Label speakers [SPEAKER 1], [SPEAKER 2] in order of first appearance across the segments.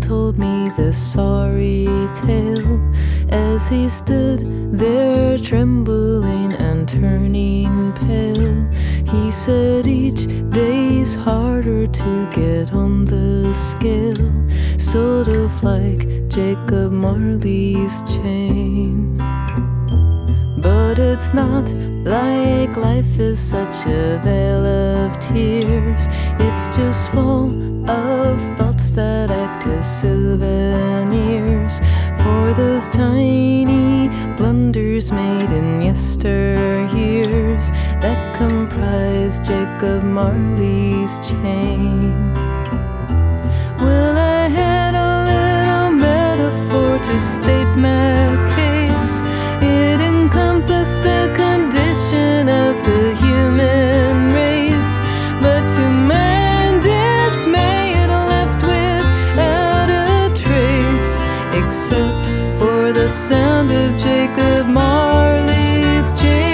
[SPEAKER 1] told me this sorry tale as he stood there trembling and turning pale. He said each day's harder to get on the scale, sort of like Jacob Marley's chain. But it's not like life is such a vale of tears. It's just full of thoughts that act as souvenirs for those tiny blunders made in yesteryears that comprise Jacob Marley's chain. Well, I had a little metaphor to state my case. It encompassed the condition of the human race, but to my dismay it left without a trace, except for the sound of Jacob Marley's chain.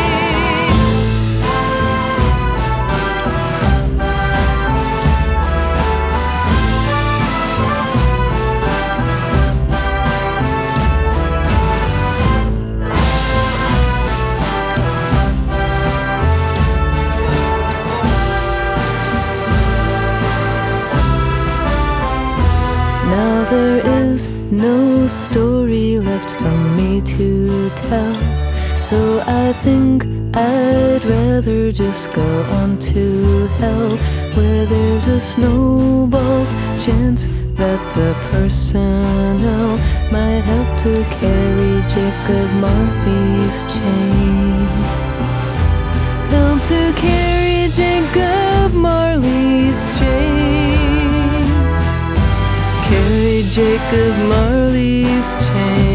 [SPEAKER 1] Now there is no story left for me to tell, so I think I'd rather just go on to hell, where there's a snowball's chance that the personnel might help to carry Jacob Marley's chain. Help to carry Jacob Marley's chain. Carry Jacob Marley's chain.